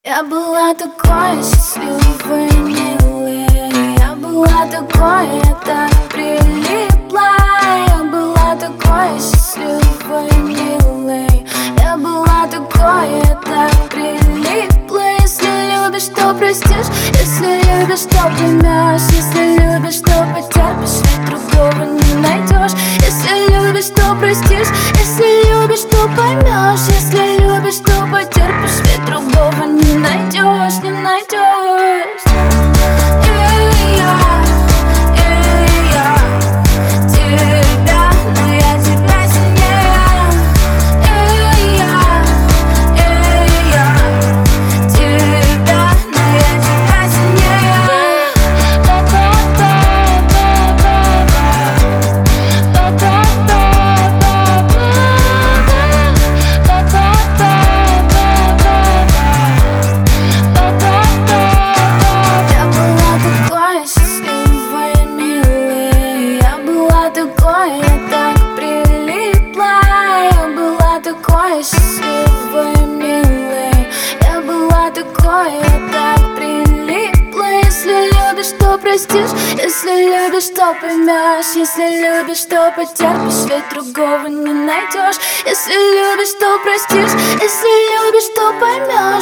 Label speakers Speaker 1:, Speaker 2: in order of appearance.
Speaker 1: Я была такой счастливой, милой. Я была такой, я так прилипла. Я была такой счастливой, милой. Я была такой, я так прилипла. Если любишь, то простишь. Если любишь, то поймешь. Если любишь, то потерпишь, ведь другого не найдешь. Если любишь, то простишь. Если любишь, то поймешь. Если любишь, то потерпишь, ведь другого не найдешь, не найдешь. Счастливой, милой. Я была такой, я так прилипла. Если любишь, то простишь. Если любишь, то поймешь. Если любишь, то потерпишь, ведь другого не найдешь. Если любишь, то простишь. Если любишь, то поймешь.